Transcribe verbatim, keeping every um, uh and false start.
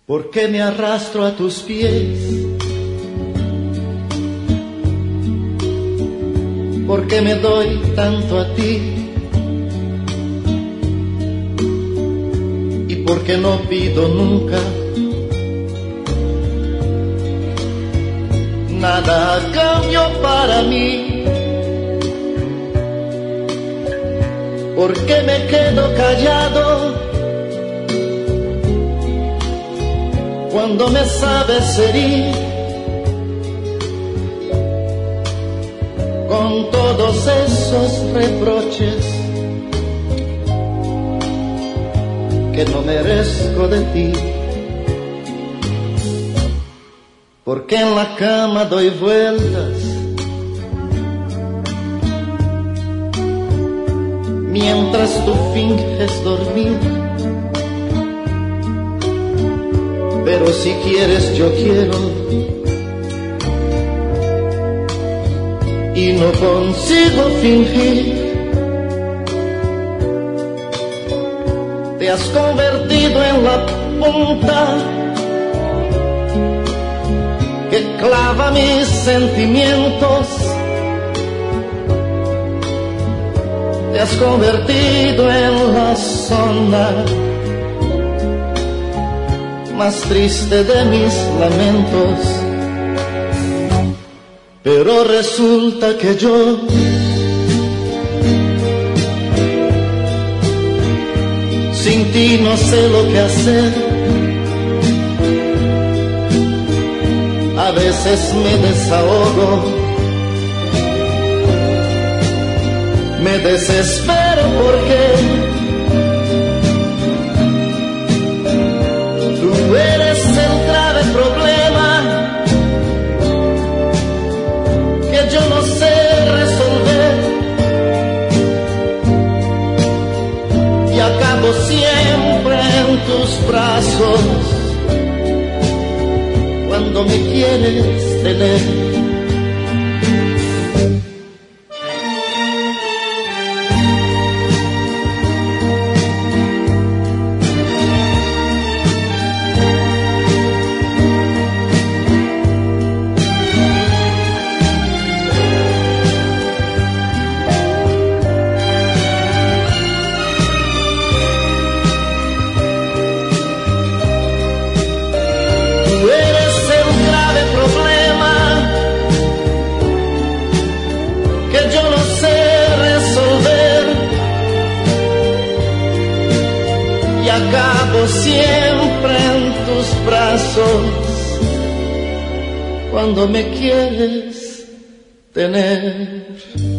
¿Por qué me arrastro a tus pies? ¿Por qué me doy tanto a ti? ¿Y por qué no pido nunca nada a cambio para mí? ¿Por qué me quedo callado cuando me sabes herir con todos esos reproches que no merezco de ti? Porque en la cama doy vueltas mientras tú finges dormir. Pero si quieres yo quiero y no consigo fingir. Te has convertido en la punta que clava mis sentimientos. Te has convertido en la zona más triste de mis lamentos. Pero resulta que yo sin ti no sé lo que hacer. A veces me desahogo, me desespero porque tú eres el grave problema que yo no sé resolver y acabo siempre en tus brazos cuando me quieres tener. Acabo siempre en tus brazos cuando me quieres tener.